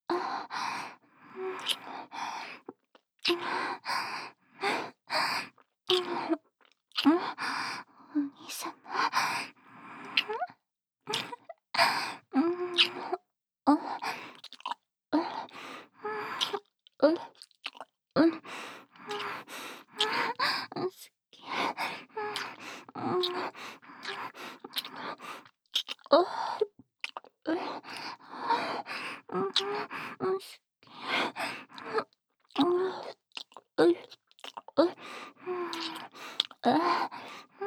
お兄様。うん。あ、あ、うん、うん、好き。うん、あ、うん、うん、好き。うん、うん、うん、あ、うん、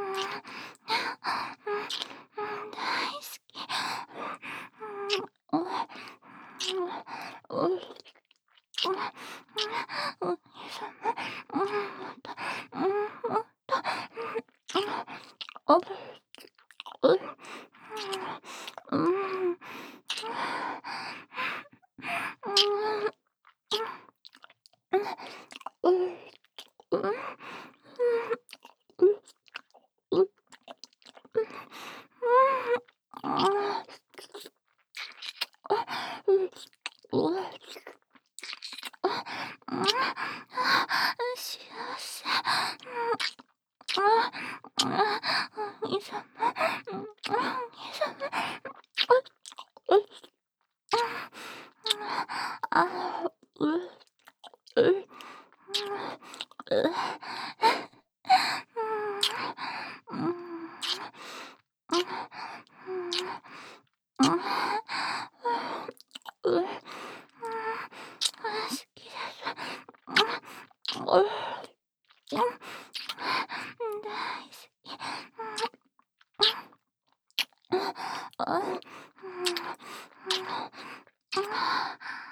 大好き。うん、うん、お兄様。もっと、もっと、あぶ、うん、うん、うん、うん、幸せ。お兄様。お兄様。あ、う、う、う、うん、好きです。大好き。あ、